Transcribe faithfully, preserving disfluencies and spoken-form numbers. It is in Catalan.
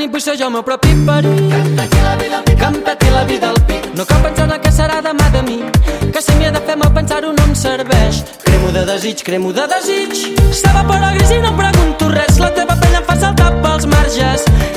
pic, vull ser jo el meu propi perill. Que em peti la vida al pic, Que em peti la vida al pic. No cal pensar en el que serà demà de mi, que si m'hi he de fer mal pensar-ho no em serveix. Cremo de desig, cremo de desig. S'evapora gris i no em pregunto res. La teva pena em fa saltar pels marges.